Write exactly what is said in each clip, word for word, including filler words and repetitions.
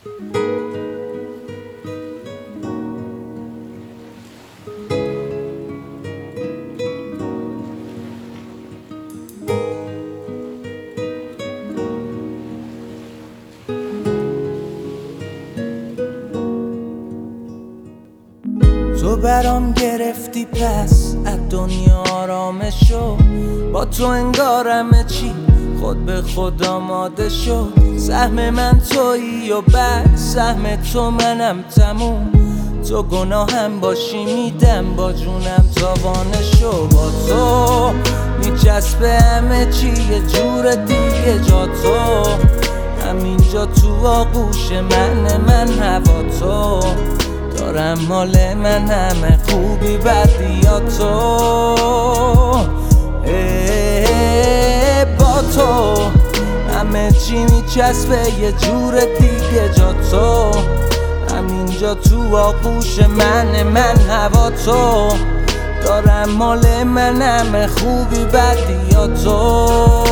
تو برام گرفتی پس از دنیا آرامشو، با تو انگار همه چی خود به خود آماده شد. سهم من تویی و بعد سهم تو منم تموم. تو گناهم باشی میدم با جونم تاوانشو. با تو میچسبه همه چی یه جور دیگه، جا تو همینجا تو آغوش من، من هوا تو دارم مال من، همه خوبی بدی یا تو. با تو همه چی میچسبه یه جور دیگه، جا تو همینجا تو آغوش من، من هوا تو دارم مال من، همه خوبی بدی یا تو.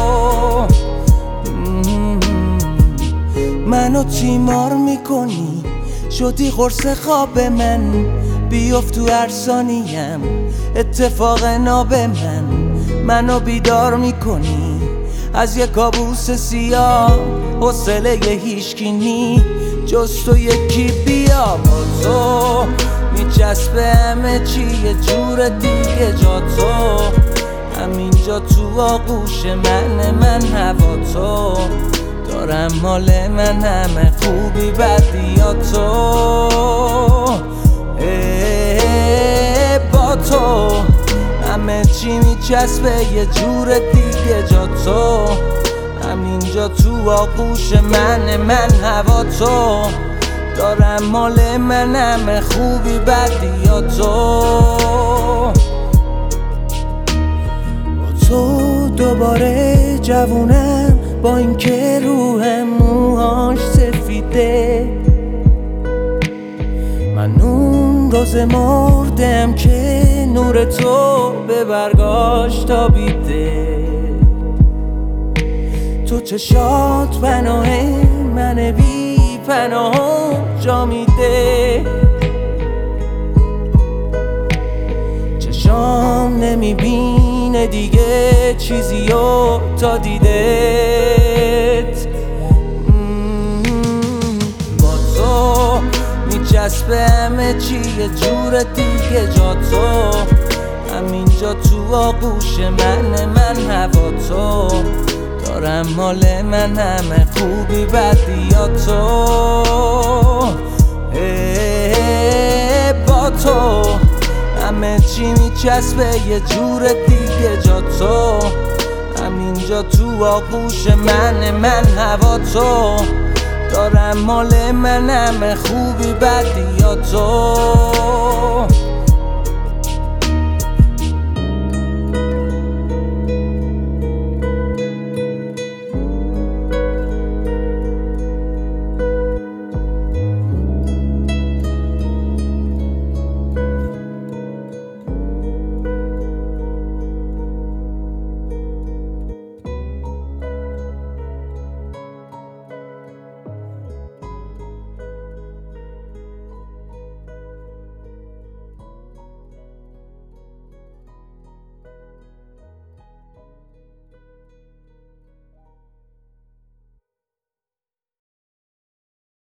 منو تیمار میکنی، شدی قرص خواب من، بیفت تو هر ثانیم اتفاق ناب من. منو بیدار میکنی از یک کابوس سیاه، حوصله هیچکی نی جز تو یکی بیا. با تو میچسبه همه چی یه جور دیگه، جا تو همینجا تو آغوش من، من هوا تو دارم مال من، همه خوبی بدی یا تو. با تو همه چی میچسبه یه جور دیگه، جا تو همینجا تو آغوش من، من هوا تو دارم مال من، همه خوبی بدی یا تو. با تو دوباره جوونم، با اینکه روحم موهاش سفیده. من اون روز مردم که نور تو به برگاش تابیده. تو چشات پناه من بی پناه جا میده. چشام نمیبینه دیگه چیزیو تا دیدت. با تو میچسبه همه چی یه جور دیگه، جا تو همینجا تو آغوش من، من هوا تو دارم مال من، همه خوبی بدی یا تو. با تو همه چی میچسبه یه جور دیگه، جا تو همینجا تو آغوش من، من هوا تو دارم مال من، همه خوبی بدی یا تو.